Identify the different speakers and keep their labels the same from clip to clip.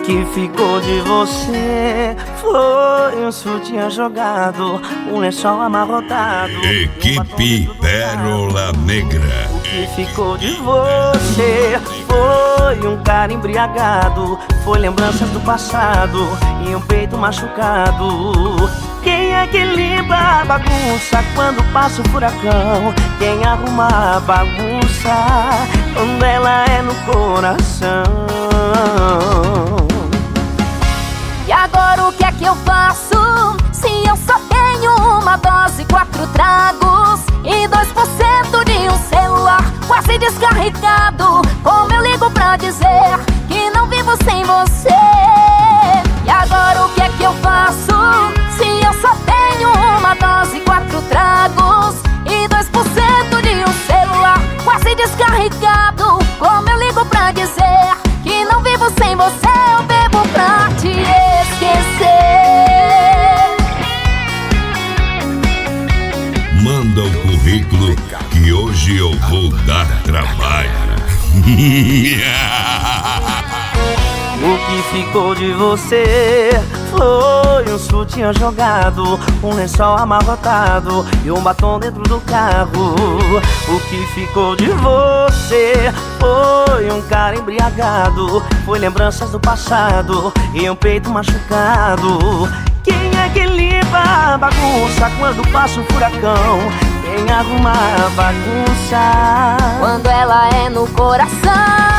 Speaker 1: que ficou de você foi um sutiã jogado, um lençol amarrotado.
Speaker 2: Equipe Pérola Negra.
Speaker 1: O que ficou de você foi um cara embriagado, foi lembranças do passado e um peito machucado. Quem é que limpa a bagunça quando passa o furacão? Quem arruma a bagunça quando ela é no coração?
Speaker 3: E agora o que é que eu faço? Se eu só tenho uma dose, 4 tragos e 2% de um celular quase descarregado. Como eu ligo pra dizer que não vivo sem você? E agora o que é que eu faço? Se eu só tenho uma dose, 4 tragos e 2% de um celular quase descarregado. Como eu ligo pra dizer que não vivo sem você? Eu bebo pra te esquecer.
Speaker 2: Manda o currículo que hoje eu vou dar trabalho.
Speaker 1: O que ficou de você foi um sutiã jogado, um lençol amarrotado e um batom dentro do carro. O que ficou de você foi um cara embriagado, foi lembranças do passado e um peito machucado. Quem é que limpa a bagunça quando passa um furacão? Quem arruma a bagunça
Speaker 3: quando ela é no coração?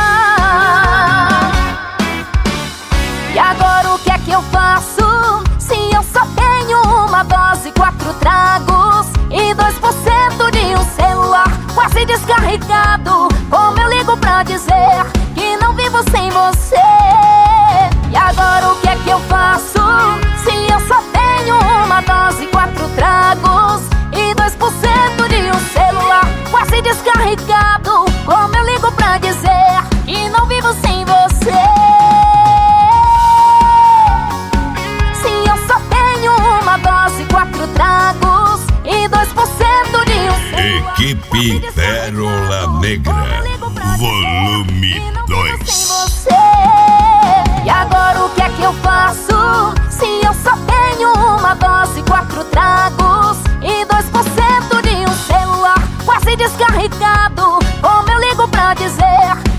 Speaker 3: E agora o que é que eu faço? Se eu só tenho uma dose, 4 tragos e 2% de um celular quase descarregado. Como eu ligo pra dizer que não vivo sem você? E agora o que é que eu faço? Se eu só tenho uma dose, 4 tragos e 2% de um celular quase descarregado. Como eu ligo pra dizer que não vivo sem você? Dose, 4 tragos e 2% de um celular.
Speaker 2: Equipe Pérola Negra, volume 2.
Speaker 3: E agora o que é que eu faço? Se eu só tenho uma dose, 4 tragos e 2% de um celular quase descarregado. Como eu ligo pra dizer